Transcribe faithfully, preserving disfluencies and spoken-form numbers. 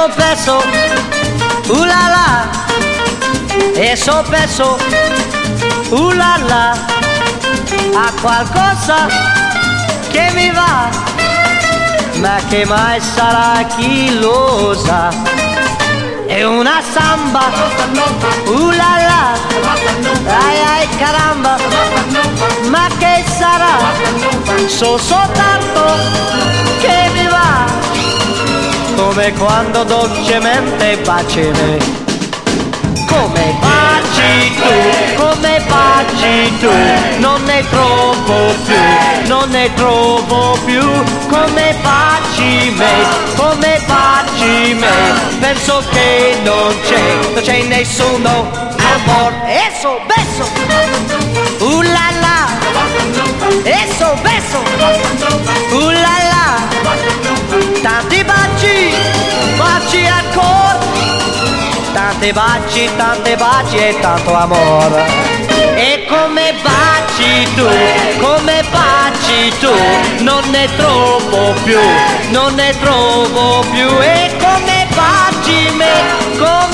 so perso, uh la la, e so perso, uh la la, a qualcosa che mi va, ma che mai sarà chi lo sa. È una samba, uh la la, ai ai caramba, ma che sarà? So soltanto che mi va, come quando dolcemente baci me, come baci tu, come baci tu, non ne trovo più, non ne trovo più, come baci me, come baci me, penso che non c'è, non c'è nessuno amor, eso, beso, uh la la, eso, beso, uh la la, tanti baci, baci ancora, tanti baci, tanti baci e tanto amore. E come baci tu, come baci tu, non ne trovo più, non ne trovo più. E come baci me, come